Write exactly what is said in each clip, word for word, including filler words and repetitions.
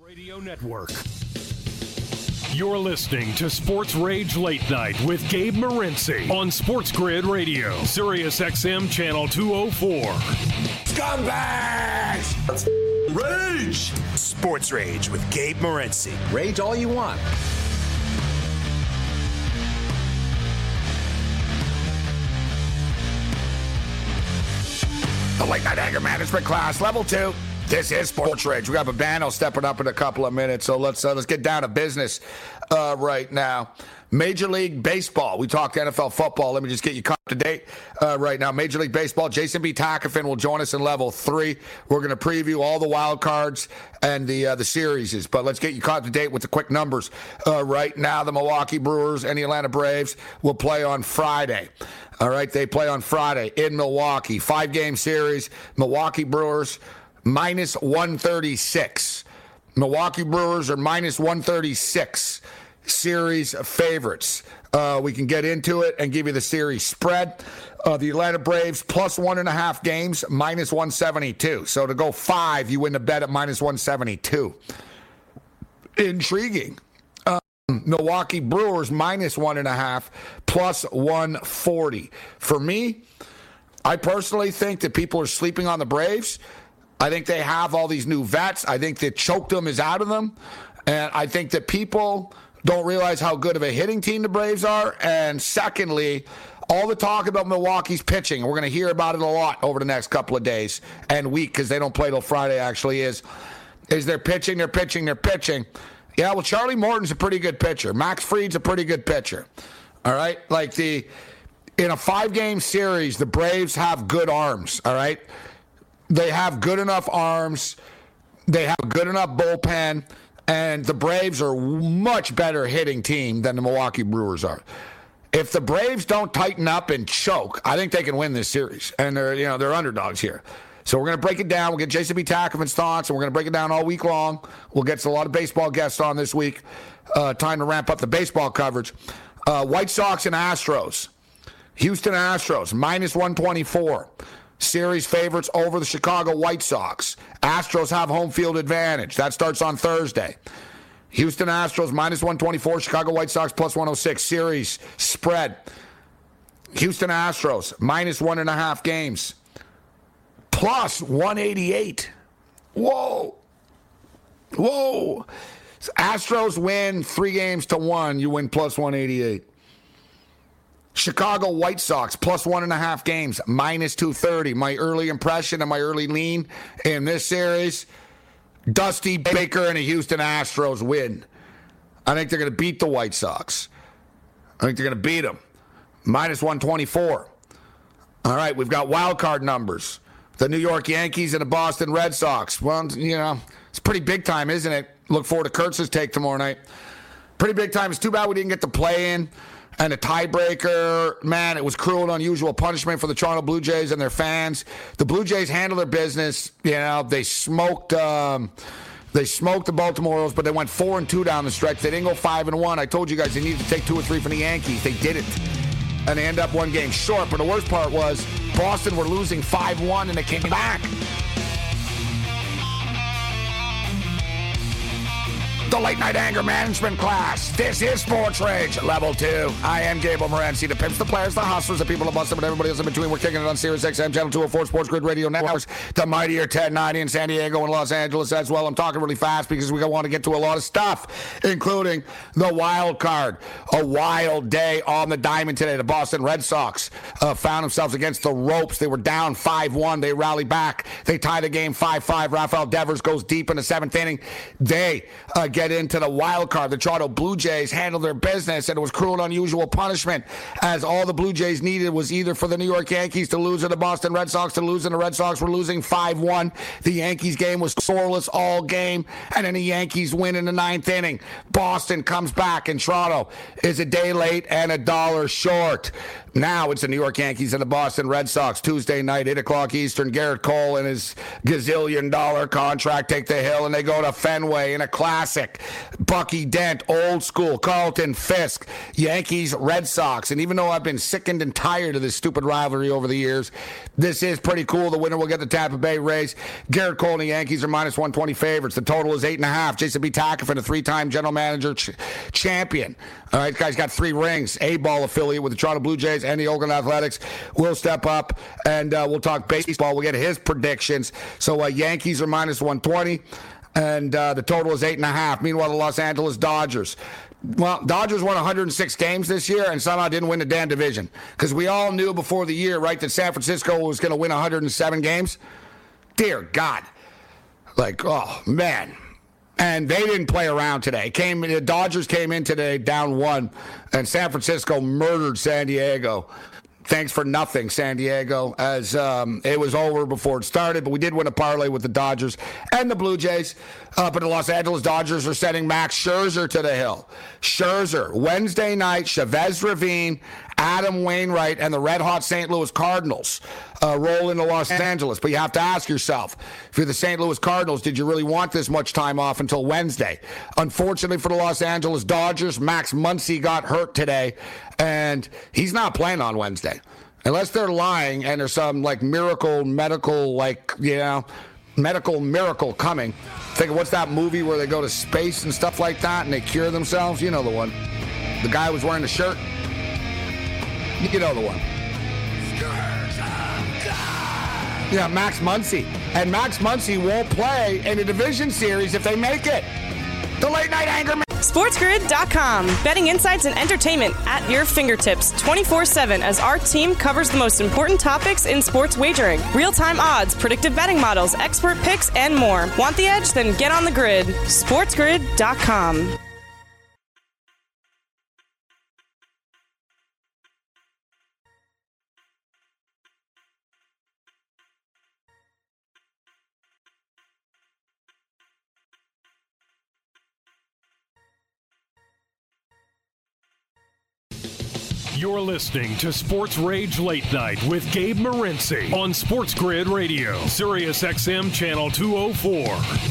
Radio Network. You're listening to Sports Rage Late Night with Gabe Morency on Sports Grid Radio, Sirius X M Channel two oh four. Scumbags! Let's rage! Sports Rage with Gabe Morency. Rage all you want. The Late Night Anger Management Class, Level two. This is Sports Rage. We got Babano stepping up in a couple of minutes, so let's uh, let's get down to business uh, right now. Major League Baseball. We talked N F L football. Let me just get you caught up to date uh, right now. Major League Baseball. Jason B. Takafin will join us in Level three. We're going to preview all the wild cards and the uh, the series. But let's get you caught up to date with the quick numbers uh, right now. The Milwaukee Brewers and the Atlanta Braves will play on Friday. All right, they play on Friday in Milwaukee. Five-game series. Milwaukee Brewers minus one thirty-six. Milwaukee Brewers are minus one thirty-six. Series favorites. Uh, we can get into it and give you the series spread. Uh, the Atlanta Braves plus one and a half games, minus one seventy-two. So to go five, you win the bet at minus one seventy-two. Intriguing. Uh, Milwaukee Brewers minus one and a half, plus one forty. For me, I personally think that people are sleeping on the Braves. I think they have all these new vets. I think that choked is out of them. And I think that people don't realize how good of a hitting team the Braves are. And secondly, all the talk about Milwaukee's pitching, and we're going to hear about it a lot over the next couple of days and week, because they don't play till Friday actually, is, is they're pitching, they're pitching, they're pitching. Yeah, well, Charlie Morton's a pretty good pitcher. Max Fried's a pretty good pitcher. All right? Like the, in a five-game series, the Braves have good arms, all right? They have good enough arms. They have a good enough bullpen. And the Braves are a much better hitting team than the Milwaukee Brewers are. If the Braves don't tighten up and choke, I think they can win this series. And they're, you know, they're underdogs here. So we're going to break it down. We'll get Jason B. Takafin's thoughts, and we're going to break it down all week long. We'll get a lot of baseball guests on this week. Uh, time to ramp up the baseball coverage. Uh, White Sox and Astros. Houston Astros, minus one twenty-four. Series favorites over the Chicago White Sox. Astros have home field advantage. That starts on Thursday. Houston Astros minus one twenty-four. Chicago White Sox plus one oh six. Series spread. Houston Astros minus one and a half games. Plus one eighty-eight. Whoa. Whoa. Astros win three games to one. You win plus one eighty-eight. Chicago White Sox, plus one and a half games, minus two thirty. My early impression and my early lean in this series, Dusty Baker and the Houston Astros win. I think they're going to beat the White Sox. I think they're going to beat them. minus one twenty-four. All right, we've got wild card numbers. The New York Yankees and the Boston Red Sox. Well, you know, it's pretty big time, isn't it? Look forward to Kurtz's take tomorrow night. Pretty big time. It's too bad we didn't get to play in. And a tiebreaker, man, it was cruel and unusual punishment for the Toronto Blue Jays and their fans. The Blue Jays handled their business. You know, they smoked um, they smoked the Baltimore Orioles, but they went four and two down the stretch. They didn't go five and one. I told you guys they needed to take two or three from the Yankees. They didn't. And they end up one game short. But the worst part was Boston were losing five one, and they came back. The Late Night Anger Management Class. This is Sports Rage Level two. I am Gabriel Morency. The pimps, the players, the hustlers, the people, the busters, and everybody else in between. We're kicking it on Sirius X M Channel two oh four Sports Grid Radio Networks. The mightier ten ninety in San Diego and Los Angeles as well. I'm talking really fast because we want to get to a lot of stuff, including the wild card. A wild day on the diamond today. The Boston Red Sox uh, found themselves against the ropes. They were down five one. They rally back. They tie the game five five. Rafael Devers goes deep in the seventh inning. They uh, get into the wild card. The Toronto Blue Jays handled their business, and it was cruel and unusual punishment, as all the Blue Jays needed was either for the New York Yankees to lose or the Boston Red Sox to lose, and the Red Sox were losing five one. The Yankees game was scoreless all game, and then the Yankees win in the ninth inning. Boston comes back, and Toronto is a day late and a dollar short. Now it's the New York Yankees and the Boston Red Sox. Tuesday night, eight o'clock Eastern. Garrett Cole and his gazillion dollar contract take the hill, and they go to Fenway in a classic. Bucky Dent, old school. Carlton Fisk, Yankees, Red Sox. And even though I've been sickened and tired of this stupid rivalry over the years, this is pretty cool. The winner will get the Tampa Bay Rays. Garrett Cole and the Yankees are minus one twenty favorites. The total is eight and a half. Jason B. Tackefin, a three-time general manager ch- champion. All right, guy's got three rings. A-ball affiliate with the Toronto Blue Jays and the Oakland Athletics. Will step up, and uh, we'll talk baseball. We'll get his predictions. So uh, Yankees are minus one twenty, and uh, the total is eight and a half. Meanwhile, the Los Angeles Dodgers. Well, Dodgers won one hundred six games this year and somehow didn't win the damn division. Because we all knew before the year, right, that San Francisco was going to win one hundred seven games. Dear God. Like, oh, man. And they didn't play around today. Came the Dodgers came in today down one, and San Francisco murdered San Diego. Thanks for nothing, San Diego, as um, it was over before it started. But we did win a parlay with the Dodgers and the Blue Jays. Uh, but the Los Angeles Dodgers are sending Max Scherzer to the hill. Scherzer, Wednesday night, Chavez Ravine, Adam Wainwright, and the red-hot Saint Louis Cardinals uh, roll into Los Angeles. But you have to ask yourself, if you're the Saint Louis Cardinals, did you really want this much time off until Wednesday? Unfortunately for the Los Angeles Dodgers, Max Muncy got hurt today, and he's not playing on Wednesday. Unless they're lying and there's some, like, miracle, medical, like, you know, medical miracle coming. Think of what's that movie where they go to space and stuff like that and they cure themselves? You know the one. The guy was wearing the shirt. You know the one. Yeah, Max Muncy. And Max Muncy won't play in the division series if they make it. The Late Night Anger Man. SportsGrid dot com. Betting insights and entertainment at your fingertips twenty-four seven as our team covers the most important topics in sports wagering. Real-time odds, predictive betting models, expert picks, and more. Want the edge? Then get on the grid. SportsGrid dot com. You're listening to Sports Rage Late Night with Gabe Morency on Sports Grid Radio, Sirius X M Channel two oh four.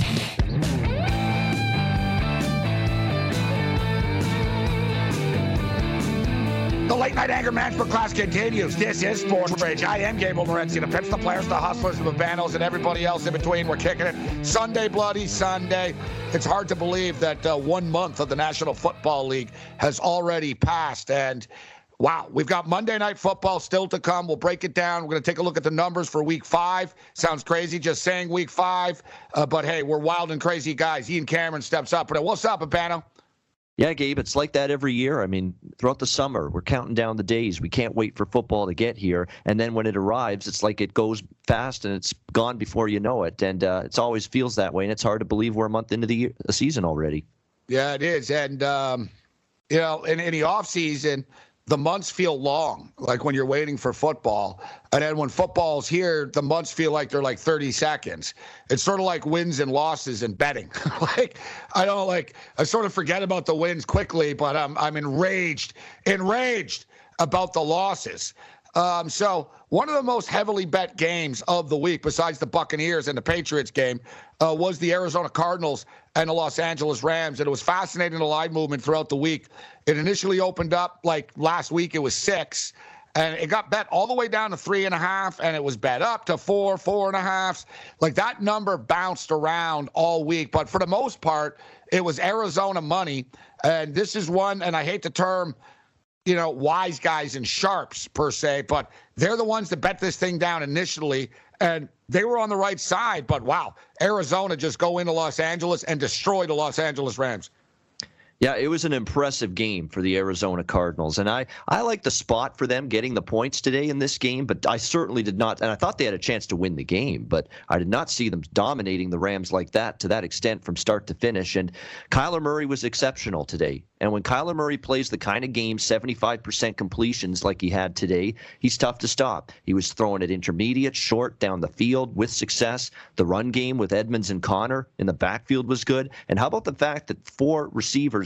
The Late Night Anger Management class continues. This is Sports Rage. I am Gable Morency. The pimps, the players, the hustlers, the Babanos, and everybody else in between. We're kicking it. Sunday, bloody Sunday. It's hard to believe that uh, one month of the National Football League has already passed. And wow, we've got Monday Night Football still to come. We'll break it down. We're going to take a look at the numbers for week five. Sounds crazy just saying week five. Uh, but, hey, we're wild and crazy guys. Ian Cameron steps up. But what's up, Babano? Yeah, Gabe, it's like that every year. I mean, throughout the summer, we're counting down the days. We can't wait for football to get here. And then when it arrives, it's like it goes fast and it's gone before you know it. And uh, it always feels that way. And it's hard to believe we're a month into the, year, the season already. Yeah, it is. And, um, you know, in, in the offseason, the months feel long, like when you're waiting for football. And then when football's here, the months feel like they're like thirty seconds. It's sort of like wins and losses in betting. Like, I don't like, I sort of forget about the wins quickly, but I'm, I'm enraged, enraged about the losses. Um, so one of the most heavily bet games of the week, besides the Buccaneers and the Patriots game, uh, was the Arizona Cardinals and the Los Angeles Rams. And it was fascinating, the line movement throughout the week. It initially opened up like last week, it was six, and it got bet all the way down to three and a half, and it was bet up to four, four and a half. Like that number bounced around all week. But for the most part, it was Arizona money. And this is one, and I hate the term, you know, wise guys and sharps per se, but they're the ones that bet this thing down initially, and they were on the right side. But wow, Arizona just go into Los Angeles and destroy the Los Angeles Rams. Yeah, it was an impressive game for the Arizona Cardinals, and I, I like the spot for them getting the points today in this game, but I certainly did not, and I thought they had a chance to win the game, but I did not see them dominating the Rams like that to that extent from start to finish, and Kyler Murray was exceptional today. And when Kyler Murray plays the kind of game, seventy-five percent completions like he had today, he's tough to stop. He was throwing it intermediate, short, down the field with success. The run game with Edmonds and Connor in the backfield was good. And how about the fact that four receivers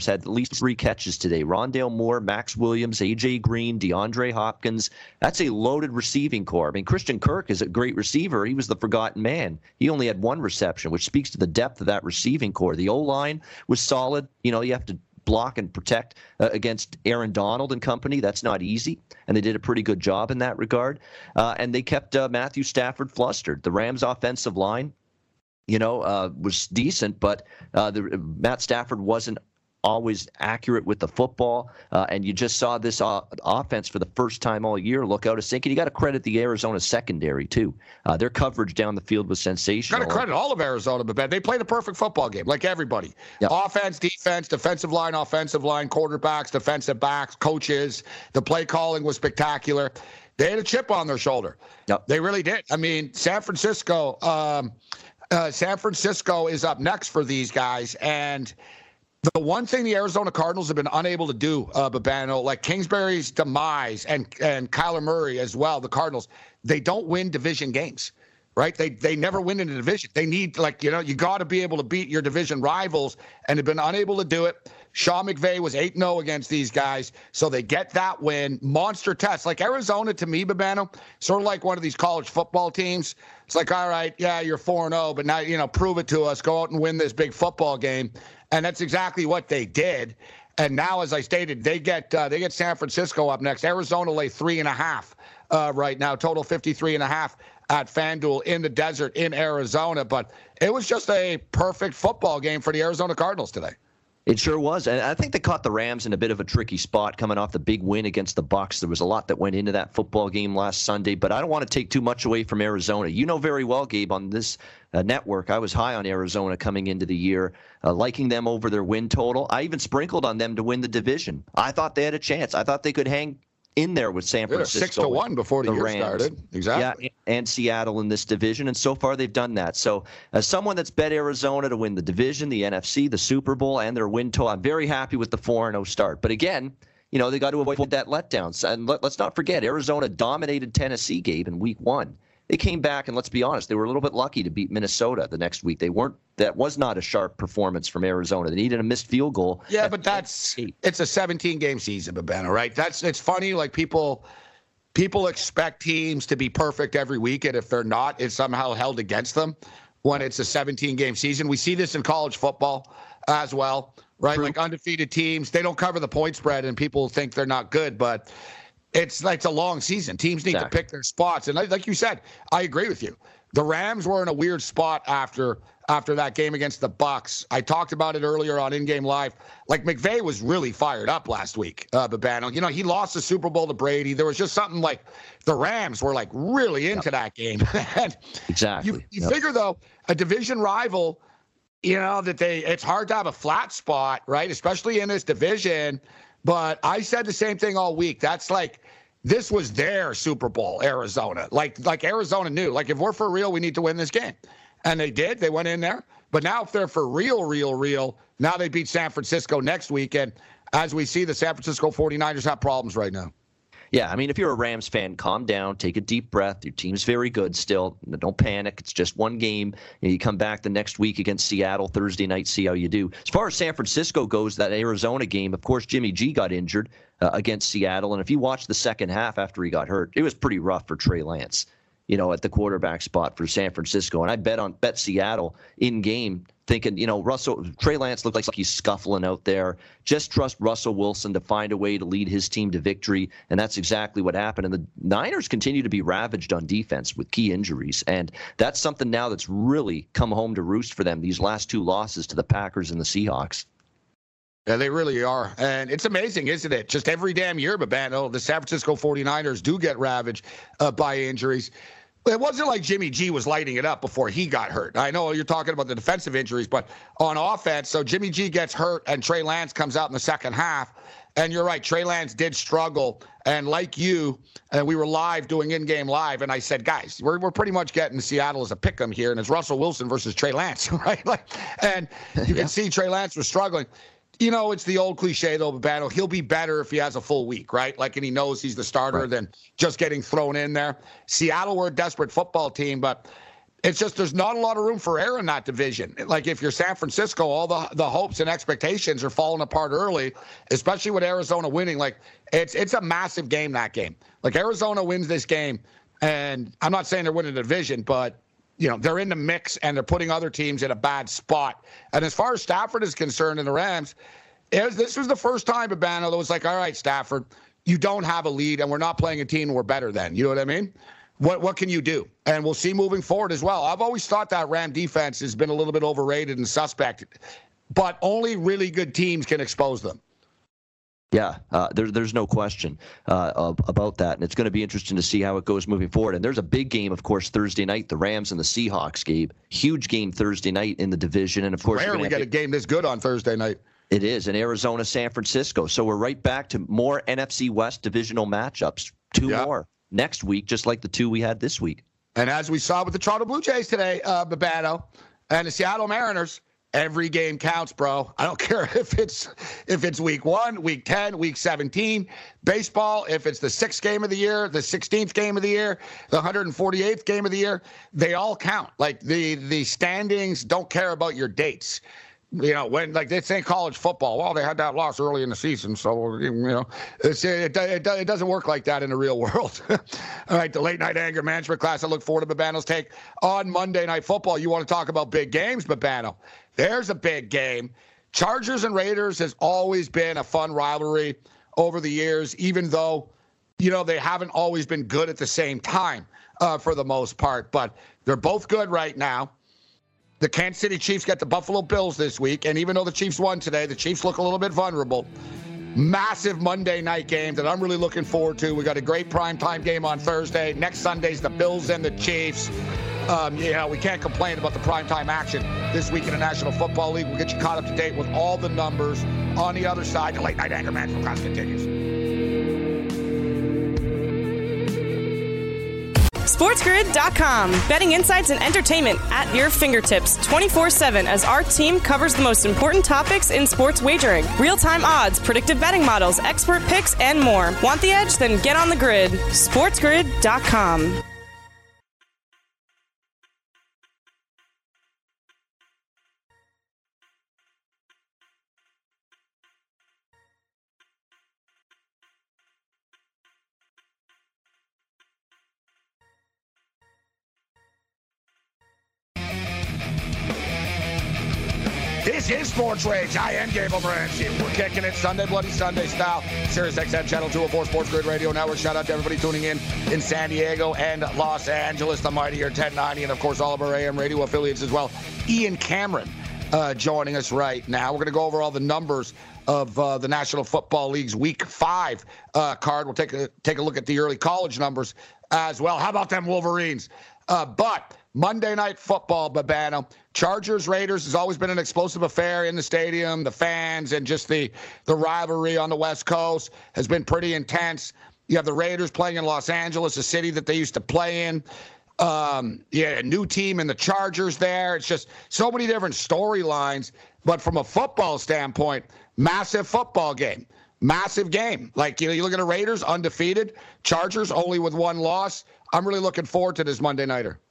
had at least three catches today. Rondale Moore, Max Williams, A J Green, DeAndre Hopkins. That's a loaded receiving core. I mean, Christian Kirk is a great receiver. He was the forgotten man. He only had one reception, which speaks to the depth of that receiving core. The O-line was solid. You know, you have to block and protect uh, against Aaron Donald and company. That's not easy, and they did a pretty good job in that regard. Uh, and they kept uh, Matthew Stafford flustered. The Rams' offensive line, you know, uh, was decent, but uh, the, Matt Stafford wasn't always accurate with the football, uh, and you just saw this uh, offense for the first time all year look out of sync. And you got to credit the Arizona secondary too. Uh, their coverage down the field was sensational. Got to credit all of Arizona, but they played a perfect football game, like everybody. Yep. Offense, defense, defensive line, offensive line, quarterbacks, defensive backs, coaches. The play calling was spectacular. They had a chip on their shoulder. Yep. They really did. I mean, San Francisco. Um, uh, San Francisco is up next for these guys, and the one thing the Arizona Cardinals have been unable to do, uh, Babano, like Kingsbury's demise and and Kyler Murray as well, the Cardinals, they don't win division games, right? They they never win in a division. They need, like, you know, you got to be able to beat your division rivals, and have been unable to do it. Sean McVay was eight and oh against these guys, so they get that win. Monster test. Like Arizona, to me, Babano, sort of like one of these college football teams. It's like, all right, yeah, you're four and oh, but now, you know, prove it to us. Go out and win this big football game. And that's exactly what they did. And now, as I stated, they get uh, they get San Francisco up next. Arizona lay three and a half uh, right now, total fifty-three and a half at FanDuel in the desert in Arizona. But it was just a perfect football game for the Arizona Cardinals today. It sure was. And I think they caught the Rams in a bit of a tricky spot coming off the big win against the Bucs. There was a lot that went into that football game last Sunday, but I don't want to take too much away from Arizona. You know very well, Gabe, on this uh, network, I was high on Arizona coming into the year, uh, liking them over their win total. I even sprinkled on them to win the division. I thought they had a chance. I thought they could hang in there with San Francisco. Six to one before the, the year Rams. started. Exactly. Yeah, and Seattle in this division, and so far they've done that. So as someone that's bet Arizona to win the division, the N F C, the Super Bowl, and their win total, I'm very happy with the four and oh start. But again, you know, they got to avoid that letdown. And let, let's not forget, Arizona dominated Tennessee, Gabe, in week one. They came back, and let's be honest, they were a little bit lucky to beat Minnesota the next week. They weren't. That was not a sharp performance from Arizona. They needed a missed field goal. Yeah, but that's it's a seventeen-game season, Babano, right? That's it's funny. Like people, people expect teams to be perfect every week, and if they're not, it's somehow held against them when it's a seventeen-game season. We see this in college football as well, right? True. Like undefeated teams, they don't cover the point spread, and people think they're not good, but it's like it's a long season. Teams need exactly. to pick their spots. And like, like you said, I agree with you. The Rams were in a weird spot after after that game against the Bucs. I talked about it earlier on In Game Live. Like McVay was really fired up last week, uh, Babano. You know, he lost the Super Bowl to Brady. There was just something like the Rams were like really into yep. that game. and exactly. You, you yep. figure, though, a division rival, you know, that they it's hard to have a flat spot, right? Especially in this division. But I said the same thing all week. That's like, this was their Super Bowl, Arizona. Like, like Arizona knew, like, if we're for real, we need to win this game. And they did. They went in there. But now if they're for real, real, real, now they beat San Francisco next week. And as we see, the San Francisco forty-niners have problems right now. Yeah, I mean, if you're a Rams fan, calm down, take a deep breath. Your team's very good still. Don't panic. It's just one game. You come back the next week against Seattle Thursday night, see how you do. As far as San Francisco goes, that Arizona game, of course, Jimmy G got injured uh, against Seattle. And if you watch the second half after he got hurt, it was pretty rough for Trey Lance, you know, at the quarterback spot for San Francisco. And I bet on bet Seattle in game, thinking, you know, Russell Trey Lance looks like he's scuffling out there. Just trust Russell Wilson to find a way to lead his team to victory, and that's exactly what happened. And the Niners continue to be ravaged on defense with key injuries, and that's something now that's really come home to roost for them, these last two losses to the Packers and the Seahawks. Yeah, they really are. And it's amazing, isn't it? Just every damn year, Babano, the San Francisco forty-niners do get ravaged uh, by injuries. It wasn't like Jimmy G was lighting it up before he got hurt. I know you're talking about the defensive injuries, but on offense, so Jimmy G gets hurt and Trey Lance comes out in the second half. And you're right, Trey Lance did struggle. And like you, and we were live doing In-Game Live, and I said, guys, we're we're pretty much getting Seattle as a pick-em here, and it's Russell Wilson versus Trey Lance, right? Like, and you yeah. can see Trey Lance was struggling. You know, it's the old cliche, though, Battle. He'll be better if he has a full week, right? Like, and he knows he's the starter right. than just getting thrown in there. Seattle were a desperate football team, but It's just there's not a lot of room for error in that division. Like if you're San Francisco, all the the hopes and expectations are falling apart early, especially with Arizona winning. Like it's it's a massive game, that game. Like Arizona wins this game, and I'm not saying they're winning the division, but you know they're in the mix and they're putting other teams in a bad spot. And as far as Stafford is concerned and the Rams, it was, this was the first time Babano that was like, all right, Stafford, you don't have a lead, and we're not playing a team we're better than. You know what I mean? What what can you do? And we'll see moving forward as well. I've always thought that Ram defense has been a little bit overrated and suspect, but only really good teams can expose them. Yeah, uh, there, there's no question uh, about that, and it's going to be interesting to see how it goes moving forward. And there's a big game, of course, Thursday night, the Rams and the Seahawks, Gabe. Huge game Thursday night in the division, and of course, rare we get a game this good on Thursday night. It is in Arizona, San Francisco. So we're right back to more N F C West divisional matchups. Two yeah. more next week, just like the two we had this week. And as we saw with the Toronto Blue Jays today, uh, Babano, and the Seattle Mariners, every game counts, bro. I don't care if it's if it's week one, week ten, week seventeen. Baseball, if it's the sixth game of the year, the sixteenth game of the year, the one hundred forty-eighth game of the year, they all count. Like the the standings don't care about your dates. You know, when like they say college football, well, they had that loss early in the season, so you know, it's, it, it, it doesn't work like that in the real world. All right, the late night anger management class. I look forward to Babano's take on Monday Night Football. You want to talk about big games, Babano? There's a big game. Chargers and Raiders has always been a fun rivalry over the years, even though you know they haven't always been good at the same time uh, for the most part. But they're both good right now. The Kansas City Chiefs get the Buffalo Bills this week, and even though the Chiefs won today, the Chiefs look a little bit vulnerable. Massive Monday night game that I'm really looking forward to. We got a great primetime game on Thursday. Next Sunday's the Bills and the Chiefs. Um, you know, we can't complain about the primetime action this week in the National Football League. We'll get you caught up to date with all the numbers on the other side. The late night anger management class continues. SportsGrid dot com. Betting insights and entertainment at your fingertips twenty-four seven as our team covers the most important topics in sports wagering. Real-time odds, predictive betting models, expert picks, and more. Want the edge? Then get on the grid. SportsGrid dot com. This is Sports Rage. I am Gable Morency. We're kicking it Sunday, Bloody Sunday style. Sirius X M Channel two oh four Sports Grid Radio Network. Shout out to everybody tuning in in San Diego and Los Angeles, the mightier ten ninety, and of course all of our A M radio affiliates as well. Ian Cameron uh, joining us right now. We're going to go over all the numbers of uh, the National Football League's Week Five uh, card. We'll take a take a look at the early college numbers as well. How about them Wolverines? Uh, but Monday Night Football, Babano. Chargers, Raiders has always been an explosive affair in the stadium. The fans and just the, the rivalry on the West Coast has been pretty intense. You have the Raiders playing in Los Angeles, a city that they used to play in. Um, yeah, a new team in the Chargers there. It's just so many different storylines. But from a football standpoint, massive football game. Massive game. Like, you know, you look at the Raiders, undefeated. Chargers only with one loss. I'm really looking forward to this Monday nighter.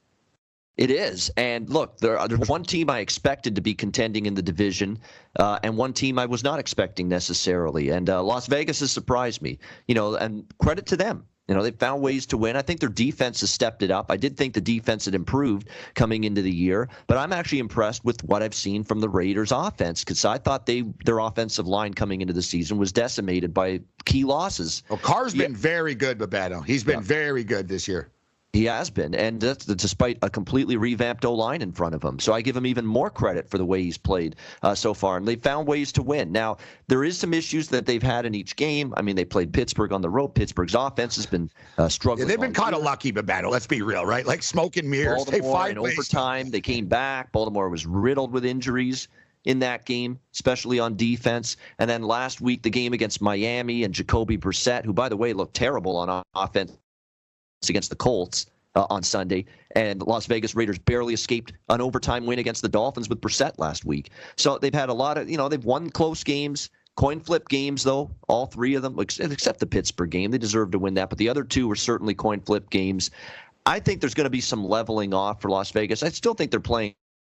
It is. And look, there, there's one team I expected to be contending in the division uh, and one team I was not expecting necessarily. And uh, Las Vegas has surprised me, you know, and credit to them. You know, they've found ways to win. I think their defense has stepped it up. I did think the defense had improved coming into the year, but I'm actually impressed with what I've seen from the Raiders offense because I thought they their offensive line coming into the season was decimated by key losses. Well, Carr's yeah. been very good, Babano. He's been yeah. very good this year. He has been, and that's despite a completely revamped O-line in front of him. So I give him even more credit for the way he's played uh, so far, and they've found ways to win. Now, there is some issues that they've had in each game. I mean, they played Pittsburgh on the road. Pittsburgh's offense has been uh, struggling. Yeah, they've been kind of lucky, Babano. Let's be real, right? Like smoke and mirrors. Baltimore they in overtime, they came back. Baltimore was riddled with injuries in that game, especially on defense. And then last week, the game against Miami and Jacoby Brissett, who, by the way, looked terrible on offense against the Colts. Uh, on Sunday, and Las Vegas Raiders barely escaped an overtime win against the Dolphins with Brissett last week. So they've had a lot of, you know, they've won close games, coin flip games, though, all three of them, except the Pittsburgh game. They deserved to win that, but the other two were certainly coin flip games. I think there's going to be some leveling off for Las Vegas. I still think they're playing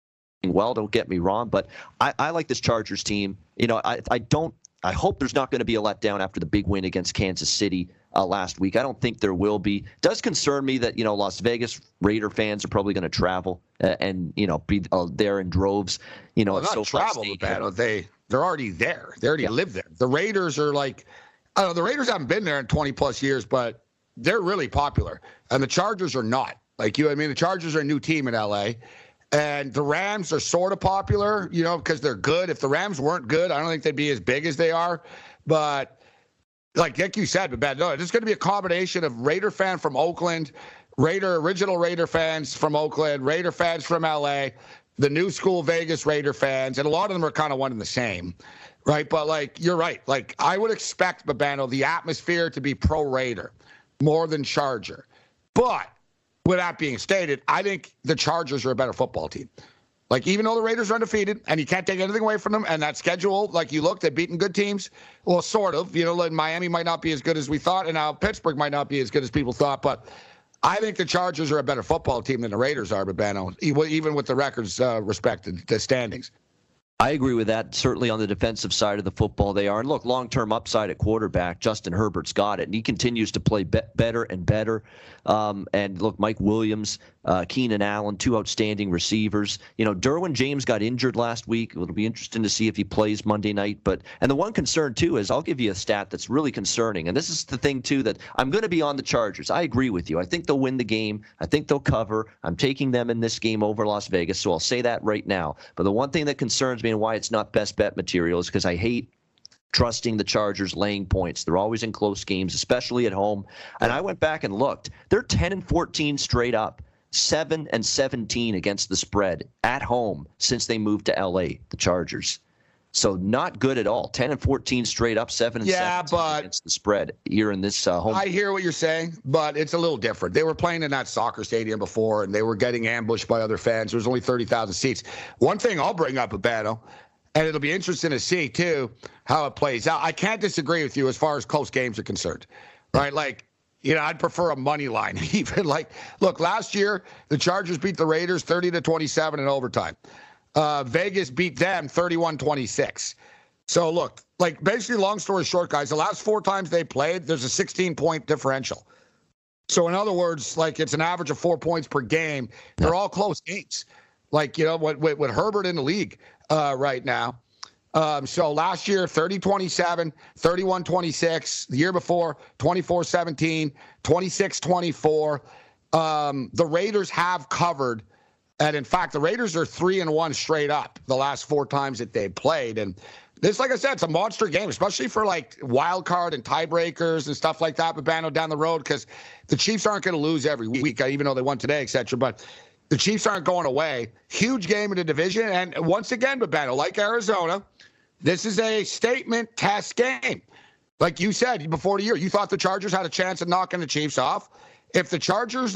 well, don't get me wrong, but I, I like this Chargers team. You know, I, I don't I hope there's not going to be a letdown after the big win against Kansas City uh, last week. I don't think there will be. It does concern me that, you know, Las Vegas Raider fans are probably going to travel uh, and, you know, be uh, there in droves. You know, well, not SoFi travel, Stadium. They, they're already there. They already yeah. live there. The Raiders are like, I don't know, the Raiders haven't been there in twenty plus years, but they're really popular. And the Chargers are not. Like, you know what I mean? The Chargers are a new team in L A. And the Rams are sort of popular, you know, because they're good. If the Rams weren't good, I don't think they'd be as big as they are. But like, like you said, but no, it's going to be a combination of Raider fan from Oakland, Raider original Raider fans from Oakland, Raider fans from L A, the new school Vegas Raider fans, and a lot of them are kind of one and the same, right? But like, you're right. Like, I would expect, Babano, the atmosphere to be pro-Raider more than Charger. But with that being stated, I think the Chargers are a better football team. Like, even though the Raiders are undefeated, and you can't take anything away from them, and that schedule, like you look, they've beaten good teams. Well, sort of. You know, like Miami might not be as good as we thought, and now Pittsburgh might not be as good as people thought. But I think the Chargers are a better football team than the Raiders are, Babano, even with the records uh, respected, the standings. I agree with that. Certainly on the defensive side of the football, they are. And look, long-term upside at quarterback, Justin Herbert's got it, and he continues to play be- better and better. Um, and look, Mike Williams, uh, Keenan Allen, two outstanding receivers. You know, Derwin James got injured last week. It'll be interesting to see if he plays Monday night. But and the one concern too is I'll give you a stat that's really concerning, and this is the thing too that I'm going to be on the Chargers. I agree with you. I think they'll win the game. I think they'll cover. I'm taking them in this game over Las Vegas, so I'll say that right now. But the one thing that concerns me and why it's not best bet material is because I hate trusting the Chargers laying points. They're always in close games, especially at home. And I went back and looked. They're ten and fourteen straight up, seven and seventeen against the spread at home since they moved to L A, the Chargers. So not good at all. ten and fourteen straight up, seven and yeah, seventeen but against the spread here in this uh, home. I hear what you're saying, but it's a little different. They were playing in that soccer stadium before, and they were getting ambushed by other fans. There was only thirty thousand seats. One thing I'll bring up, Babano, and it'll be interesting to see, too, how it plays out. I can't disagree with you as far as close games are concerned, right? Like, you know, I'd prefer a money line even. Like, look, last year, the Chargers beat the Raiders thirty to twenty-seven in overtime. Uh, Vegas beat them thirty-one twenty-six. So, look, like, basically, long story short, guys, the last four times they played, there's a sixteen-point differential. So, in other words, like, it's an average of four points per game. They're all close games. Like, you know, with, with, with Herbert in the league uh, right now. Um, so last year, thirty twenty-seven, thirty-one twenty-six. The year before, twenty-four seventeen, twenty-six twenty-four. Um, the Raiders have covered. And, in fact, the Raiders are three and one straight up the last four times that they've played. And this, like I said, it's a monster game, especially for, like, wild card and tiebreakers and stuff like that, Babano, down the road, because the Chiefs aren't going to lose every week, even though they won today, et cetera. But the Chiefs aren't going away. Huge game in the division. And once again, Babano, like Arizona, this is a statement test game. Like you said before the year, you thought the Chargers had a chance of knocking the Chiefs off. If the Chargers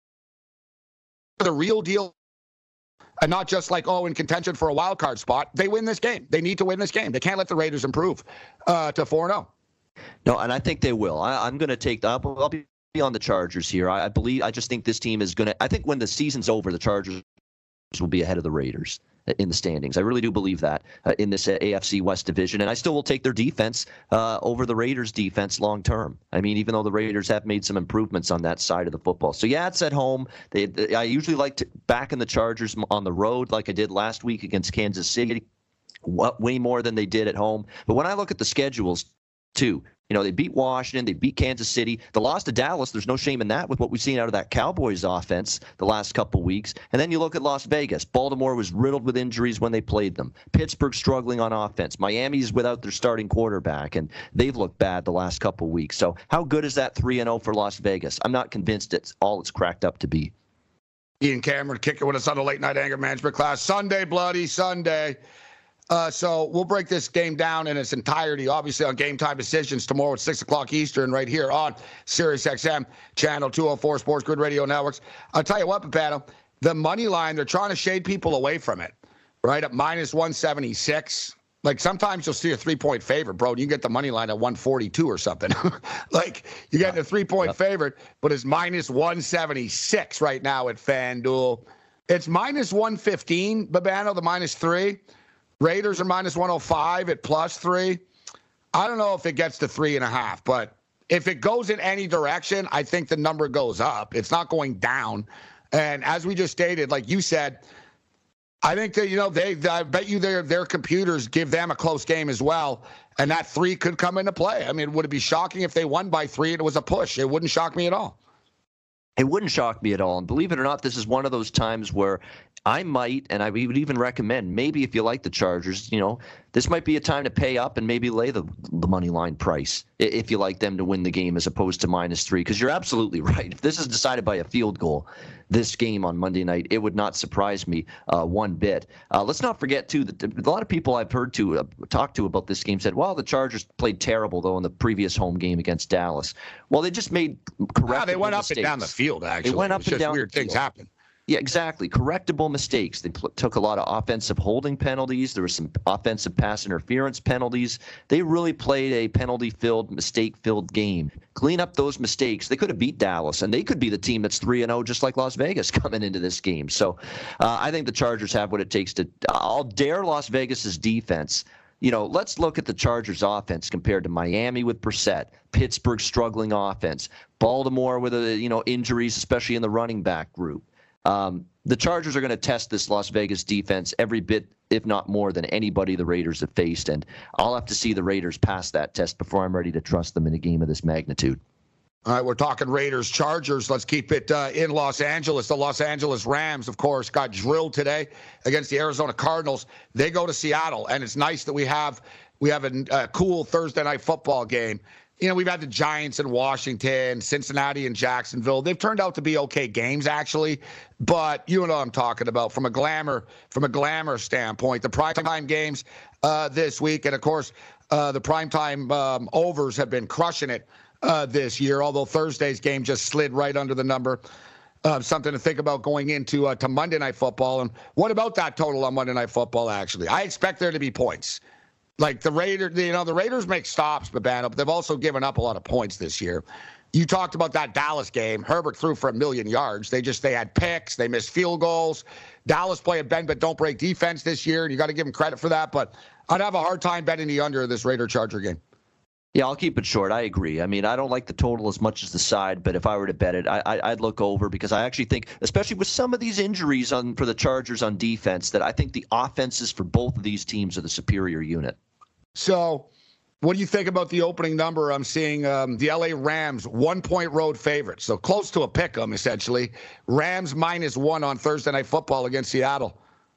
are the real deal and not just like, oh, in contention for a wild card spot, they win this game. They need to win this game. They can't let the Raiders improve uh, to four and oh. No, and I think they will. I, I'm going to take the, I'll, I'll be on the Chargers here. I, I believe, I just think this team is going to, I think when the season's over, the Chargers will be ahead of the Raiders in the standings. I really do believe that uh, in this uh, A F C West division. And I still will take their defense uh, over the Raiders' defense long term. I mean, even though the Raiders have made some improvements on that side of the football. So, yeah, it's at home. They, they, I usually like to back in the Chargers on the road like I did last week against Kansas City, way more than they did at home. But when I look at the schedules, too, you know, they beat Washington, they beat Kansas City. The loss to Dallas, there's no shame in that with what we've seen out of that Cowboys offense the last couple weeks. And then you look at Las Vegas. Baltimore was riddled with injuries when they played them. Pittsburgh struggling on offense. Miami's without their starting quarterback, and they've looked bad the last couple weeks. So how good is that three and oh for Las Vegas? I'm not convinced it's all it's cracked up to be. Ian Cameron kicking with us on the Late Night Anger Management class. Sunday, bloody Sunday. Uh, so we'll break this game down in its entirety, obviously, on Game Time Decisions tomorrow at six o'clock Eastern right here on Sirius X M, Channel two oh four, Sports Grid Radio Networks. I'll tell you what, Papano, the money line, they're trying to shade people away from it, right, at minus one seventy-six. Like sometimes you'll see a three-point favorite, bro. And you get the money line at one forty-two or something. Like you get a three-point yep. favorite, but it's minus one seventy-six right now at FanDuel. It's minus one fifteen, Babano, the minus three. Raiders are minus one oh five at plus three. I don't know if it gets to three and a half, but if it goes in any direction, I think the number goes up. It's not going down. And as we just stated, like you said, I think that, you know, they, I bet you their their computers give them a close game as well. And that three could come into play. I mean, would it be shocking if they won by three and it was a push? It wouldn't shock me at all. It wouldn't shock me at all. And believe it or not, this is one of those times where I might, and I would even recommend, maybe if you like the Chargers, you know, this might be a time to pay up and maybe lay the, the money line price if you like them to win the game as opposed to minus three. Because you're absolutely right. If this is decided by a field goal, this game on Monday night, it would not surprise me uh, one bit. Uh, let's not forget, too, that a lot of people I've heard to uh, talk to about this game said, well, the Chargers played terrible, though, in the previous home game against Dallas. Well, they just made correctable yeah, they went up mistakes. and down the field, actually. They went up it's and just down weird the things field. happen. Yeah, exactly. Correctable mistakes. They pl- took a lot of offensive holding penalties. There were some offensive pass interference penalties. They really played a penalty-filled, mistake-filled game. Clean up those mistakes. They could have beat Dallas, and they could be the team that's three and oh just like Las Vegas coming into this game. So uh, I think the Chargers have what it takes to – I'll dare Las Vegas's defense. You know, let's look at the Chargers' offense compared to Miami with Brissett, Pittsburgh's struggling offense, Baltimore with, a, you know, injuries, especially in the running back group. Um, the Chargers are going to test this Las Vegas defense every bit, if not more, than anybody the Raiders have faced. And I'll have to see the Raiders pass that test before I'm ready to trust them in a game of this magnitude. All right, we're talking Raiders, Chargers. Let's keep it uh, in Los Angeles. The Los Angeles Rams, of course, got drilled today against the Arizona Cardinals. They go to Seattle, and it's nice that we have we have a, a cool Thursday night football game. You know, we've had the Giants in Washington, Cincinnati and Jacksonville. They've turned out to be okay games, actually. But you know what I'm talking about from a glamour from a glamour standpoint. The primetime games uh, this week, and, of course, uh, the primetime um, overs have been crushing it uh, this year, although Thursday's game just slid right under the number. Uh, something to think about going into uh, to Monday Night Football. And what about that total on Monday Night Football, actually? I expect there to be points. Like the Raiders, you know, the Raiders make stops, Babano, but they've also given up a lot of points this year. You talked about that Dallas game. Herbert threw for a million yards. They just, they had picks. They missed field goals. Dallas play a bend but don't break defense this year, and you got to give them credit for that. But I'd have a hard time betting the under of this Raider-Charger game. Yeah, I'll keep it short. I agree. I mean, I don't like the total as much as the side, but if I were to bet it, I, I, I'd look over because I actually think, especially with some of these injuries on for the Chargers on defense, that I think the offenses for both of these teams are the superior unit. So what do you think about the opening number? I'm seeing um, the L A Rams one-point road favorite, so close to a pick 'em, essentially. Rams minus one on Thursday Night Football against Seattle.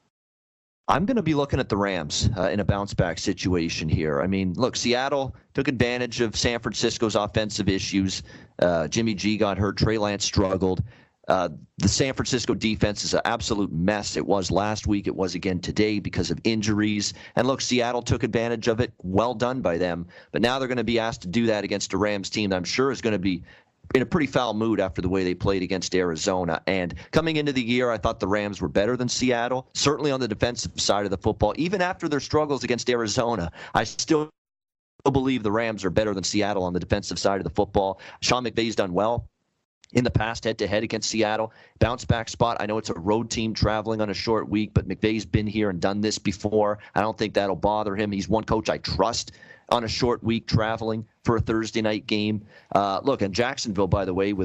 I'm going to be looking at the Rams uh, in a bounce-back situation here. I mean, look, Seattle took advantage of San Francisco's offensive issues. Uh, Jimmy G got hurt. Trey Lance struggled. Uh, the San Francisco defense is an absolute mess. It was last week. It was again today because of injuries. And look, Seattle took advantage of it. Well done by them. But now they're going to be asked to do that against a Rams team that I'm sure is going to be in a pretty foul mood after the way they played against Arizona. And coming into the year, I thought the Rams were better than Seattle, certainly on the defensive side of the football. Even after their struggles against Arizona, I still believe the Rams are better than Seattle on the defensive side of the football. Sean McVay's done well in the past, head-to-head against Seattle. Bounce-back spot. I know it's a road team traveling on a short week, but McVay's been here and done this before. I don't think that'll bother him. He's one coach I trust on a short week traveling for a Thursday night game. Uh, look, and Jacksonville, by the way, with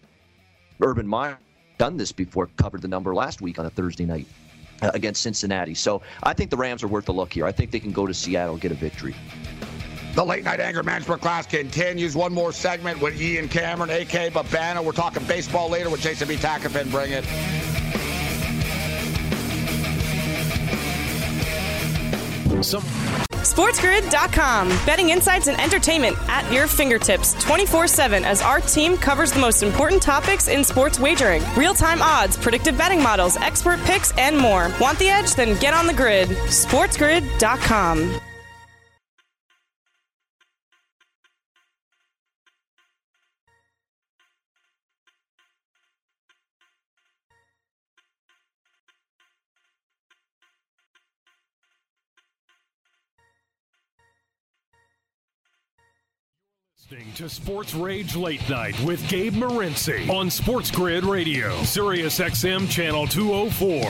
Urban Meyer, done this before, covered the number last week on a Thursday night uh, against Cincinnati. So I think the Rams are worth a look here. I think they can go to Seattle and get a victory. The Late Night Anger Management class continues. One more segment with Ian Cameron, A K Babano. We're talking baseball later with Jason B. Takafin. Bring it. Some. SportsGrid dot com. Betting insights and entertainment at your fingertips twenty-four seven as our team covers the most important topics in sports wagering. Real-time odds, predictive betting models, expert picks, and more. Want the edge? Then get on the grid. SportsGrid dot com. Listening to Sports Rage Late Night with Gabe Morency on Sports Grid Radio, Sirius X M Channel two oh four.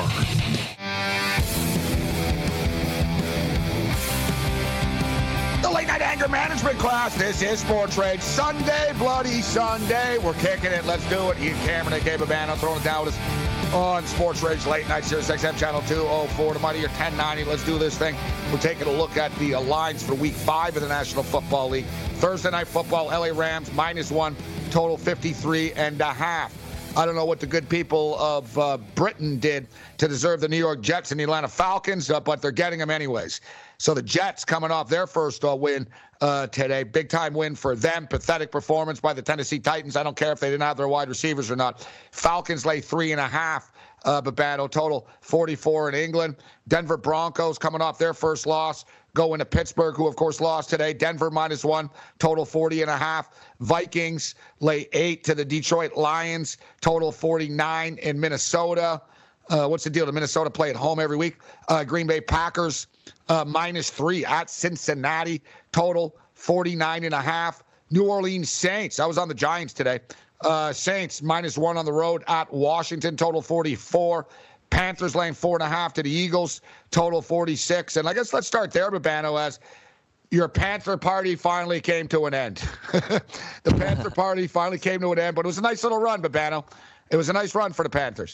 The Late Night Anger Management class. This is Sports Rage Sunday, Bloody Sunday. We're kicking it. Let's do it. Ian Cameron and Gabe Abano throwing it down with us on Sports Rage Late Night, Sirius X M Channel two oh four. The Mighty are ten ninety. Let's do this thing. We're taking a look at the lines for Week five of the National Football League. Thursday Night Football, L A Rams, minus one, total fifty-three and a half. I don't know what the good people of uh, Britain did to deserve the New York Jets and the Atlanta Falcons, uh, but they're getting them anyways. So the Jets coming off their first uh, win uh, today. Big-time win for them. Pathetic performance by the Tennessee Titans. I don't care if they didn't have their wide receivers or not. Falcons lay three and a half. Uh, Babano, total forty-four in England. Denver Broncos coming off their first loss, going to Pittsburgh, who, of course, lost today. Denver minus one, total forty and a half. Vikings lay eight to the Detroit Lions, total forty-nine in Minnesota. Uh, what's the deal? The Minnesota play at home every week. Uh, Green Bay Packers uh, minus three at Cincinnati, total forty-nine and a half. New Orleans Saints. I was on the Giants today. Uh, Saints minus one on the road at Washington, total forty-four. Panthers laying four and a half to the Eagles, total forty-six. And I guess let's start there, Babano, as your Panther party finally came to an end. The Panther party finally came to an end, but it was a nice little run, Babano. It was a nice run for the Panthers.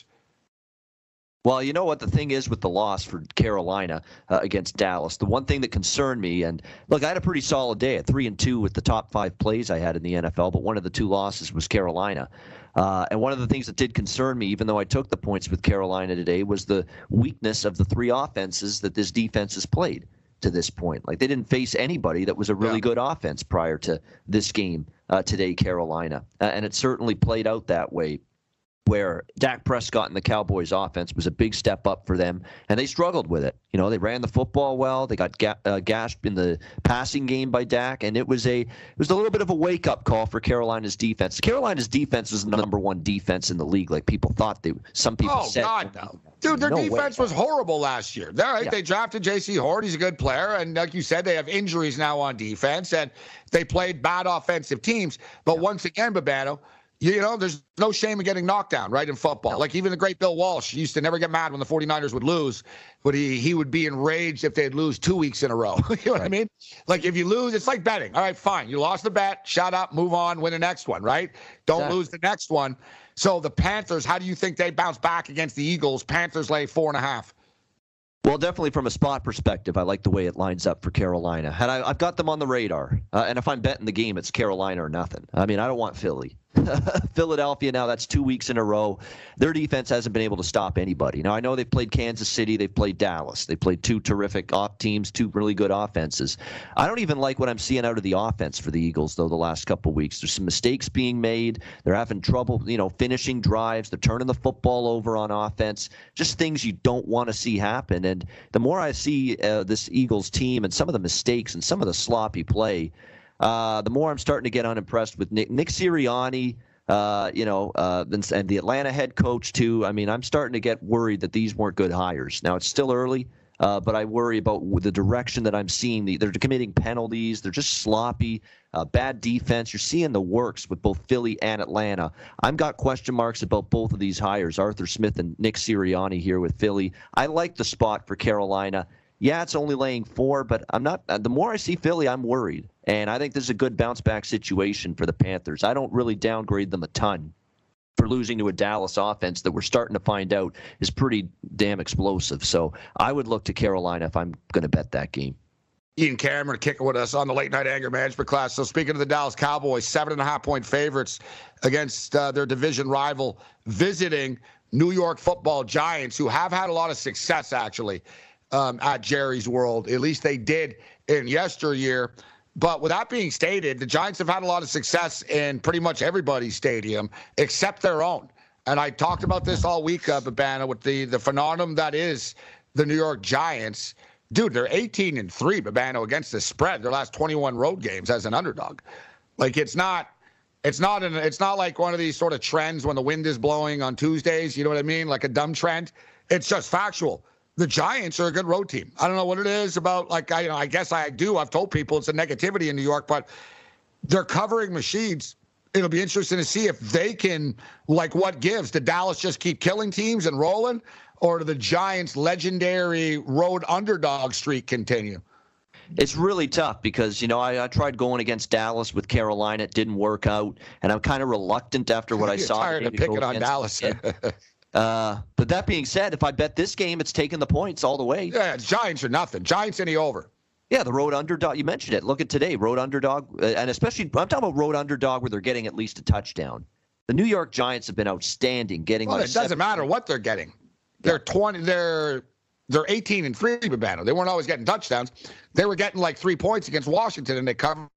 Well, you know what the thing is with the loss for Carolina uh, against Dallas. The one thing that concerned me, and look, I had a pretty solid day at three and two with the top five plays I had in the N F L, but one of the two losses was Carolina. Uh, and one of the things that did concern me, even though I took the points with Carolina today, was the weakness of the three offenses that this defense has played to this point. Like, they didn't face anybody that was a really yeah. good offense prior to this game uh, today, Carolina. Uh, and it certainly played out that way, where Dak Prescott and the Cowboys offense was a big step up for them, and they struggled with it. You know, they ran the football well. They got ga- uh, gashed in the passing game by Dak, and it was a it was a little bit of a wake-up call for Carolina's defense. Carolina's defense was the number one defense in the league, like people thought they. Some people oh, said. Oh God, no, dude, their no defense way. was horrible last year. They're right. Yeah. They drafted J C Horn. He's a good player, and like you said, they have injuries now on defense, and they played bad offensive teams. But yeah. once again, Babano, you know, there's no shame in getting knocked down, right, in football. No. Like, even the great Bill Walsh used to never get mad when the 49ers would lose, but he, he would be enraged if they'd lose two weeks in a row. You know what I mean? Like, if you lose, it's like betting. All right, fine. You lost the bet. Shut up. Move on. Win the next one, right? Don't exactly. lose the next one. So the Panthers, how do you think they bounce back against the Eagles? Panthers lay four and a half. Well, definitely from a spot perspective, I like the way it lines up for Carolina. And I, I've got them on the radar. Uh, and if I'm betting the game, it's Carolina or nothing. I mean, I don't want Philly. Philadelphia now, that's two weeks in a row. Their defense hasn't been able to stop anybody. Now, I know they've played Kansas City. They've played Dallas. They played two terrific off teams, two really good offenses. I don't even like what I'm seeing out of the offense for the Eagles, though, the last couple of weeks. There's some mistakes being made. They're having trouble, you know, finishing drives. They're turning the football over on offense. Just things you don't want to see happen. And the more I see uh, this Eagles team and some of the mistakes and some of the sloppy play, Uh, the more I'm starting to get unimpressed with Nick, Nick Sirianni, uh, you know, uh, and the Atlanta head coach, too. I mean, I'm starting to get worried that these weren't good hires. Now, it's still early, uh, but I worry about the direction that I'm seeing. They're committing penalties. They're just sloppy, uh, bad defense. You're seeing the works with both Philly and Atlanta. I've got question marks about both of these hires, Arthur Smith and Nick Sirianni here with Philly. I like the spot for Carolina. Yeah, it's only laying four, but I'm not. Uh, the more I see Philly, I'm worried. And I think this is a good bounce-back situation for the Panthers. I don't really downgrade them a ton for losing to a Dallas offense that we're starting to find out is pretty damn explosive. So I would look to Carolina if I'm going to bet that game. Ian Cameron kicking with us on the Late Night Anger Management class. So speaking of the Dallas Cowboys, seven and a half point favorites against uh, their division rival, visiting New York Football Giants, who have had a lot of success, actually, um, at Jerry's World. At least they did in yesteryear. But with that being stated, the Giants have had a lot of success in pretty much everybody's stadium except their own. And I talked about this all week, uh, Babano, with the, the phenomenon that is the New York Giants. Dude, they're eighteen and three, Babano, against the spread. Their last twenty-one road games as an underdog. Like, it's not it's not an, it's not like one of these sort of trends when the wind is blowing on Tuesdays, you know what I mean? Like a dumb trend. It's just factual. The Giants are a good road team. I don't know what it is about, like, I, you know, I guess I do. I've told people it's a negativity in New York, but they're covering machines. It'll be interesting to see if they can, like, what gives. Did Dallas just keep killing teams and rolling, or do the Giants' legendary road underdog streak continue? It's really tough because, you know, I, I tried going against Dallas with Carolina. It didn't work out, and I'm kind of reluctant after what I You're saw. tired of picking on Dallas. uh, but that being said, if I bet this game, it's taking the points all the way. Yeah, it's Giants or nothing. Giants any over. Yeah, the road underdog. You mentioned it. Look at today, road underdog, uh, and especially I'm talking about road underdog where they're getting at least a touchdown. The New York Giants have been outstanding, getting. Well, like it doesn't seven- matter what they're getting. They're twenty. They're they're eighteen and three, Babano. They weren't always getting touchdowns. They were getting like three points against Washington, and they covered.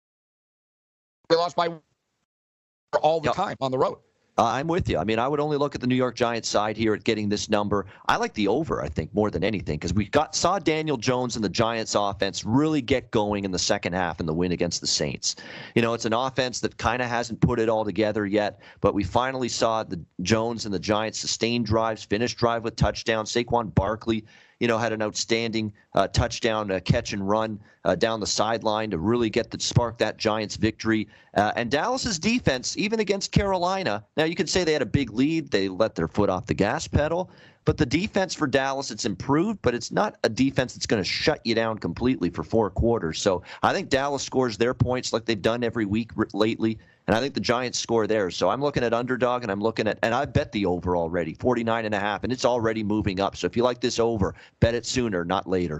They lost by all the Yep. time on the road. Uh, I'm with you. I mean, I would only look at the New York Giants side here at getting this number. I like the over, I think, more than anything, because we got saw Daniel Jones and the Giants offense really get going in the second half in the win against the Saints. You know, it's an offense that kind of hasn't put it all together yet, but we finally saw the Jones and the Giants sustain drives, finish drive with touchdowns. Saquon Barkley, you know, had an outstanding uh, touchdown uh, catch and run uh, down the sideline to really get the spark that Giants victory. Uh, and Dallas's defense, even against Carolina, now you could say they had a big lead. They let their foot off the gas pedal. But the defense for Dallas, it's improved, but it's not a defense that's going to shut you down completely for four quarters. So I think Dallas scores their points like they've done every week r- lately. And I think the Giants score theirs. So I'm looking at underdog, and I'm looking at, and I bet the over already, forty-nine and a half, and it's already moving up. So if you like this over, bet it sooner, not later.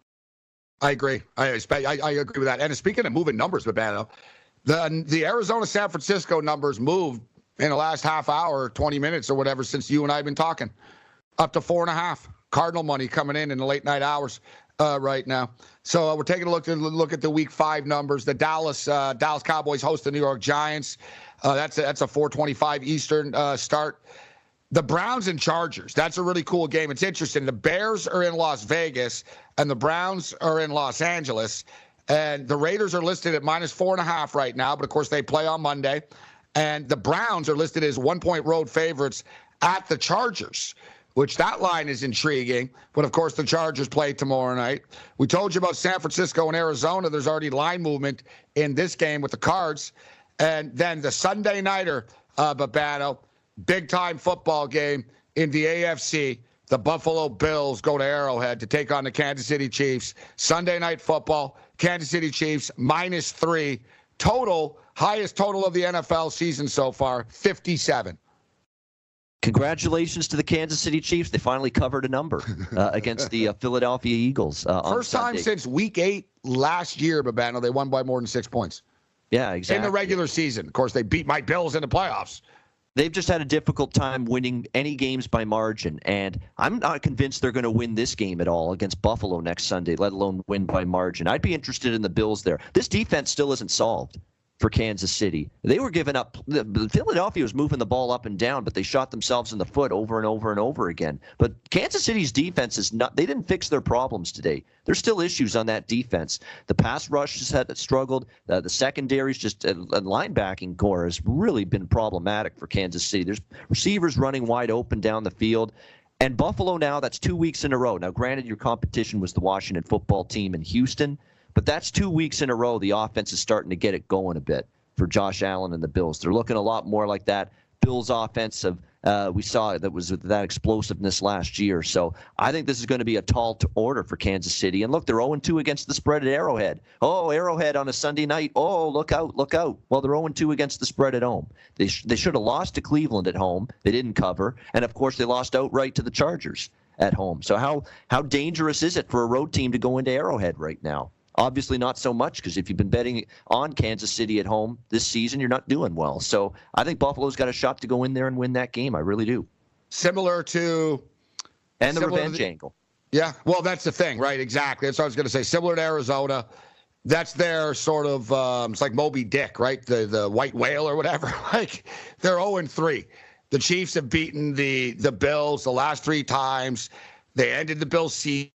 I agree. I, I, I agree with that. And speaking of moving numbers, Babano, the the Arizona San Francisco numbers moved in the last half hour, twenty minutes or whatever, since you and I have been talking, up to four and a half. Cardinal money coming in in the late night hours uh, right now. So uh, we're taking a look at look at the Week Five numbers. The Dallas uh, Dallas Cowboys host the New York Giants. Uh, that's a, that's a four twenty-five Eastern uh, start. The Browns and Chargers. That's a really cool game. It's interesting. The Bears are in Las Vegas, and the Browns are in Los Angeles. And the Raiders are listed at minus four and a half right now, but of course they play on Monday. And the Browns are listed as one-point road favorites at the Chargers, which that line is intriguing. But, of course, the Chargers play tomorrow night. We told you about San Francisco and Arizona. There's already line movement in this game with the Cards. And then the Sunday nighter, uh, Babano, big-time football game in the A F C. The Buffalo Bills go to Arrowhead to take on the Kansas City Chiefs. Sunday night football, Kansas City Chiefs minus three. Total, highest total of the N F L season so far, fifty-seven. Congratulations to the Kansas City Chiefs. They finally covered a number uh, against the uh, Philadelphia Eagles. Uh, on First time Sunday. since week eight last year, Babano, they won by more than six points. Yeah, exactly. In the regular season. Of course, they beat my Bills in the playoffs. They've just had a difficult time winning any games by margin, and I'm not convinced they're going to win this game at all against Buffalo next Sunday, let alone win by margin. I'd be interested in the Bills there. This defense still isn't solved for Kansas City. They were giving up. Philadelphia was moving the ball up and down, but they shot themselves in the foot over and over and over again. But Kansas City's defense is not, they didn't fix their problems today. There's still issues on that defense. The pass rush has had struggled. Uh, the secondary's just, uh, linebacking core has really been problematic for Kansas City. There's receivers running wide open down the field. And Buffalo now, that's two weeks in a row. Now, granted, your competition was the Washington football team in Houston, but that's two weeks in a row the offense is starting to get it going a bit for Josh Allen and the Bills. They're looking a lot more like that Bills offensive uh, we saw that was with that explosiveness last year. So I think this is going to be a tall t- order for Kansas City. And look, they're oh and two against the spread at Arrowhead. Oh, Arrowhead on a Sunday night. Oh, look out, look out. Well, they're oh and two against the spread at home. They, sh- they should have lost to Cleveland at home. They didn't cover. And, of course, they lost outright to the Chargers at home. So how how dangerous is it for a road team to go into Arrowhead right now? Obviously not so much, because if you've been betting on Kansas City at home this season, you're not doing well. So I think Buffalo's got a shot to go in there and win that game. I really do. Similar to... And the similar revenge the, angle. Yeah, well, that's the thing, right? Exactly. That's what I was going to say. Similar to Arizona, that's their sort of, um, it's like Moby Dick, right? The the white whale or whatever. Like, they're oh and three. The Chiefs have beaten the the Bills the last three times. They ended the Bills season.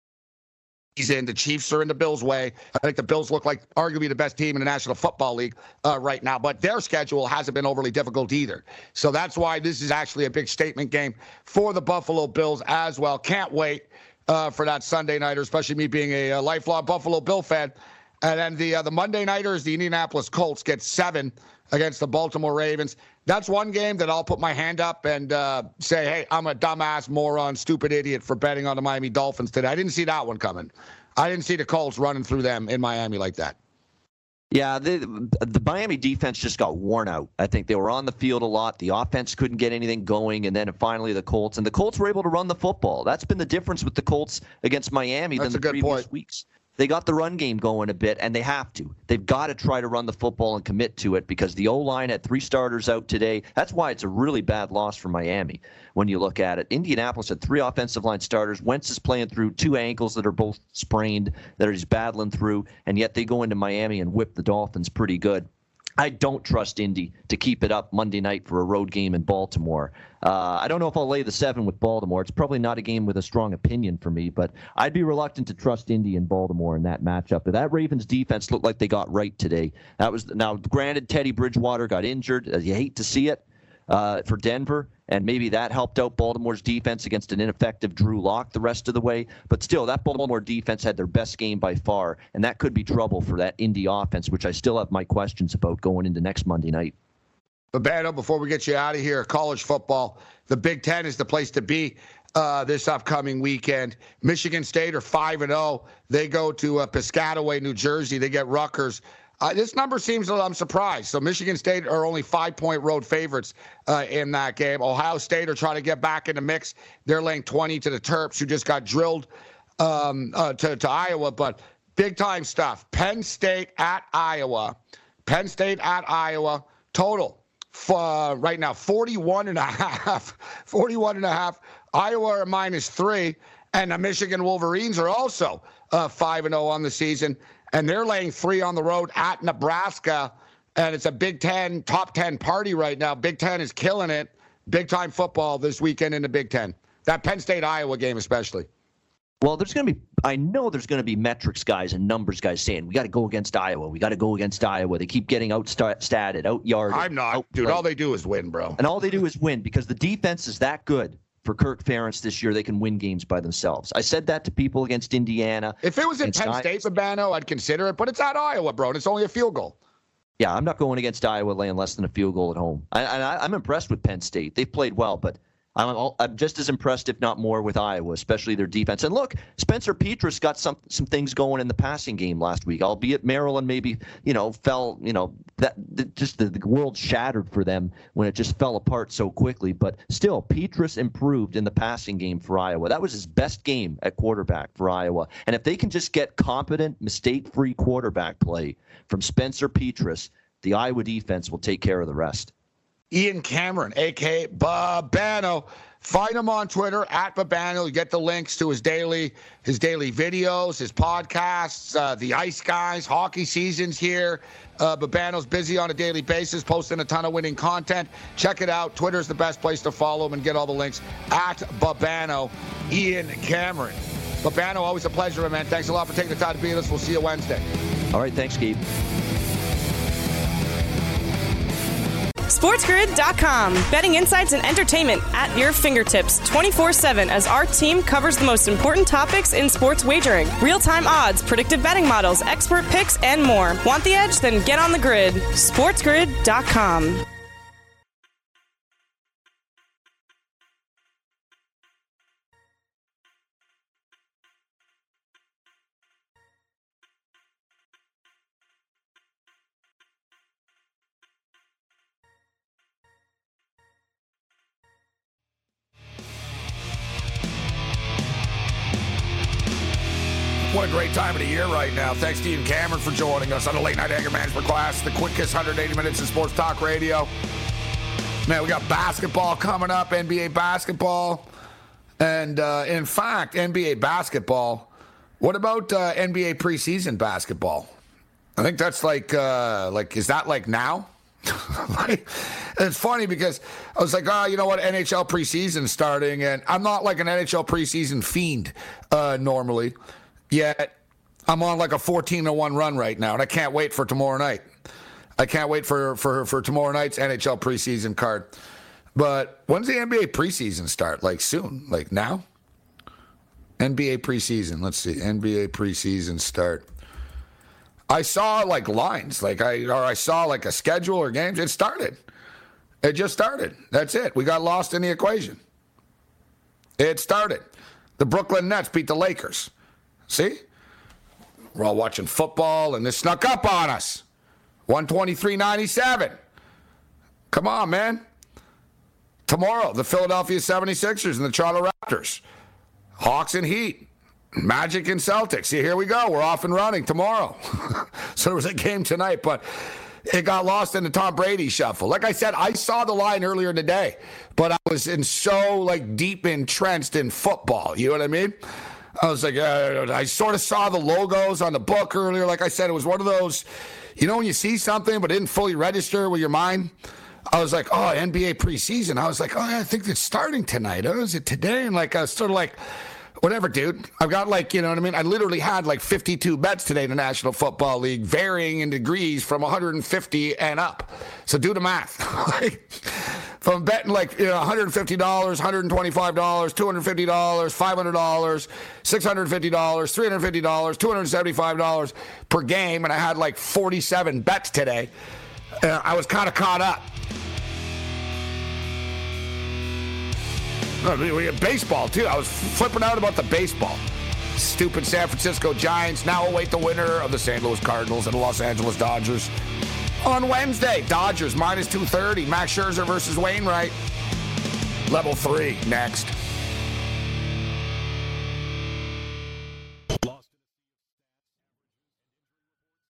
The Chiefs are in the Bills' way. I think the Bills look like arguably the best team in the National Football League uh, right now, but their schedule hasn't been overly difficult either. So that's why this is actually a big statement game for the Buffalo Bills as well. Can't wait uh, for that Sunday nighter, especially me being a, a lifelong Buffalo Bill fan. And then the uh, the Monday nighters, the Indianapolis Colts get seven against the Baltimore Ravens. That's one game that I'll put my hand up and uh, say, hey, I'm a dumbass, moron, stupid idiot for betting on the Miami Dolphins today. I didn't see that one coming. I didn't see the Colts running through them in Miami like that. Yeah, the, the Miami defense just got worn out. I think they were on the field a lot. The offense couldn't get anything going, and then finally the Colts. And the Colts were able to run the football. That's been the difference with the Colts against Miami That's than the previous point. weeks. They got the run game going a bit, and they have to. They've got to try to run the football and commit to it because the O-line had three starters out today. That's why it's a really bad loss for Miami when you look at it. Indianapolis had three offensive line starters. Wentz is playing through two ankles that are both sprained, that he's battling through, and yet they go into Miami and whip the Dolphins pretty good. I don't trust Indy to keep it up Monday night for a road game in Baltimore. Uh, I don't know if I'll lay the seven with Baltimore. It's probably not a game with a strong opinion for me, but I'd be reluctant to trust Indy and Baltimore in that matchup. But that Ravens defense looked like they got right today. That was now granted Teddy Bridgewater got injured. You hate to see it uh, for Denver, and maybe that helped out Baltimore's defense against an ineffective Drew Lock the rest of the way. But still, that Baltimore defense had their best game by far, and that could be trouble for that Indy offense, which I still have my questions about going into next Monday night. Babano, before we get you out of here, college football, the Big Ten is the place to be uh, this upcoming weekend. Michigan State are five and oh. They go to uh, Piscataway, New Jersey. They get Rutgers. Uh, this number seems a little, I'm surprised. So Michigan State are only five-point road favorites uh, in that game. Ohio State are trying to get back in the mix. They're laying twenty to the Terps, who just got drilled um, uh, to, to Iowa. But big-time stuff. Penn State at Iowa. Penn State at Iowa. Total. Uh, right now, forty-one and a half. forty-one and a half. Iowa are minus three. And the Michigan Wolverines are also uh, five and oh on the season. And they're laying three on the road at Nebraska. And it's a Big Ten, top ten party right now. Big Ten is killing it. Big-time football this weekend in the Big Ten. That Penn State-Iowa game especially. Well, there's going to be, I know there's going to be metrics guys and numbers guys saying, we got to go against Iowa. We got to go against Iowa. They keep getting outstatted, out-yarded. I'm not. outplayed. Dude, all they do is win, bro. And all they do is win because the defense is that good for Kirk Ferentz this year. They can win games by themselves. I said that to people against Indiana. If it was in Penn State, Babano, I'd consider it. But it's at Iowa, bro, and it's only a field goal. Yeah, I'm not going against Iowa laying less than a field goal at home. I, I, I'm impressed with Penn State. They've played well, but I'm, all, I'm just as impressed, if not more, with Iowa, especially their defense. And look, Spencer Petras got some some things going in the passing game last week, albeit Maryland maybe, you know, fell, you know, that just the, the world shattered for them when it just fell apart so quickly. But still, Petras improved in the passing game for Iowa. That was his best game at quarterback for Iowa. And if they can just get competent, mistake-free quarterback play from Spencer Petras, the Iowa defense will take care of the rest. Ian Cameron, a k a. Babano. Find him on Twitter, at Babano. You get the links to his daily his daily videos, his podcasts, uh, the Ice Guys, hockey season's here. Uh, Babano's busy on a daily basis, posting a ton of winning content. Check it out. Twitter's the best place to follow him and get all the links. At Babano, Ian Cameron. Babano, always a pleasure, man. Thanks a lot for taking the time to be with us. We'll see you Wednesday. All right, thanks, Gabe. SportsGrid dot com. Betting insights and entertainment at your fingertips twenty-four seven as our team covers the most important topics in sports wagering. Real-time odds, predictive betting models, expert picks, and more. Want the edge? Then get on the grid. SportsGrid dot com. What a great time of the year right now. Thanks to Ian Cameron for joining us on the Late Night Anger Management class, the quickest one hundred eighty minutes in sports talk radio. Man, we got basketball coming up, N B A basketball. And uh, in fact, N B A basketball, what about uh, N B A preseason basketball? I think that's like, uh, like, is that like now? Like, it's funny because I was like, oh, you know what, N H L preseason starting, and I'm not like an N H L preseason fiend uh, normally. Yet, I'm on like a fourteen to one run right now, and I can't wait for tomorrow night. I can't wait for, for, for tomorrow night's N H L preseason card. But when's the N B A preseason start? Like soon? Like now? N B A preseason. Let's see. N B A preseason start. I saw like lines, like I or I saw like a schedule or games. It started. It just started. That's it. We got lost in the equation. It started. The Brooklyn Nets beat the Lakers. See? We're all watching football, and this snuck up on us. one twenty-three ninety-seven. Come on, man. Tomorrow, the Philadelphia seventy-sixers and the Toronto Raptors. Hawks and Heat. Magic and Celtics. See, here we go. We're off and running tomorrow. So there was a game tonight, but it got lost in the Tom Brady shuffle. Like I said, I saw the line earlier today, but I was in so like deep entrenched in football. You know what I mean? I was like, uh, I sort of saw the logos on the book earlier. Like I said, it was one of those, you know, when you see something but it didn't fully register with your mind. I was like, oh, N B A preseason. I was like, oh, yeah, I think it's starting tonight. Oh, is it today? And like, I was sort of like, whatever, dude. I've got like, you know what I mean? I literally had like fifty-two bets today in the National Football League, varying in degrees from one hundred fifty and up. So do the math. Like, from betting like, you know, one hundred fifty dollars, one hundred twenty-five dollars, two hundred fifty dollars, five hundred dollars, six hundred fifty dollars, three hundred fifty dollars, two hundred seventy-five dollars per game, and I had like forty-seven bets today. Uh, I was kind of caught up. No, we had baseball, too. I was flipping out about the baseball. Stupid San Francisco Giants now await the winner of the Saint Louis Cardinals and the Los Angeles Dodgers. On Wednesday, Dodgers minus two thirty. Max Scherzer versus Wainwright. Level three next.